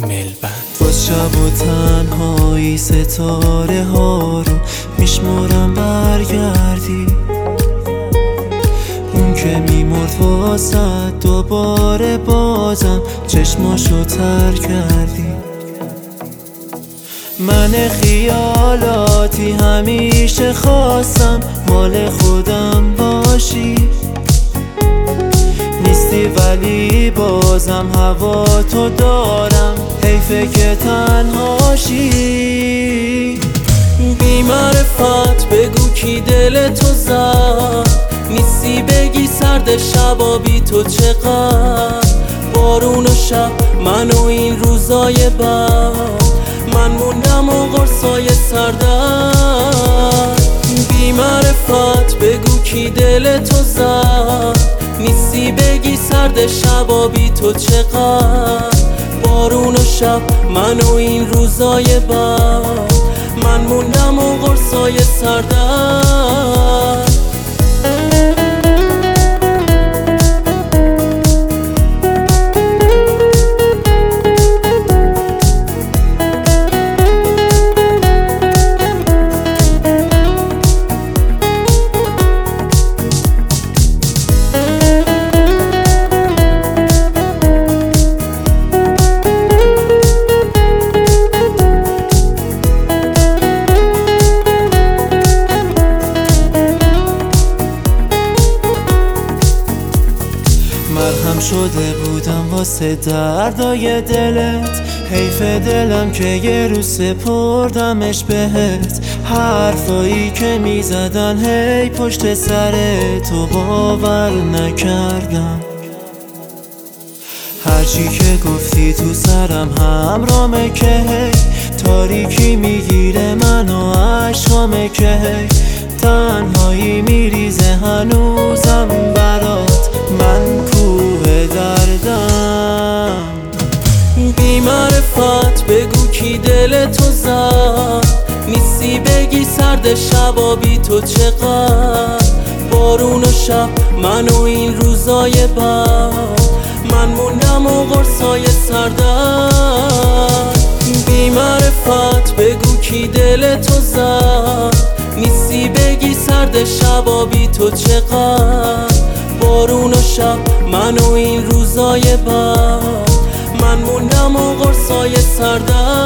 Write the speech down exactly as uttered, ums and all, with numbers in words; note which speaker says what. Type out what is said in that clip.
Speaker 1: ملبند.
Speaker 2: باز شب و تنهایی ستاره ها رو میشمرم برگردی، اون که میمرد واسد دوباره بازم چشماشو تر کردی. من خیالاتی همیشه خواستم مال خودم باشی، نیستی ولی بازم هوا تو دارم، حیفه که تنهاشی.
Speaker 3: بی معرفت بگو کی دل تو زد، نیستی بگی سرد شبا بی تو چقدر. بارون و شب من و این روزای بد، من موندم و قرصای سردر. بی معرفت بگو کی دل تو زد، نیستی بگی سرد شبا بی تو چقدر. بارون و شب من و این روزای بد، من موندم و قرصای سردر.
Speaker 2: مرهم شده بودم واسه دردای دلت، حیف دلم که یه روز سپردمش بهت. حرفایی که میزدن هی پشت سر تو باور نکردم، هرچی که گفتی تو سرم همرامه که هی تاریکی میگیره منو عشقامه که هی تنهایی میریزه هنوزم برات من کوه دردم.
Speaker 3: بی معرفت بگو کی دل تو زد، نیستی بگی سرد شبا بی تو چقدر. بارون و شب من و این روزای بد، من موندم و قرصای سردر. بی معرفت بگو کی دل تو زد، نیستی بگی سرد شبا بی تو چقدر. بارون و شب من و این روزای بد، من موندم و قرصای سردر.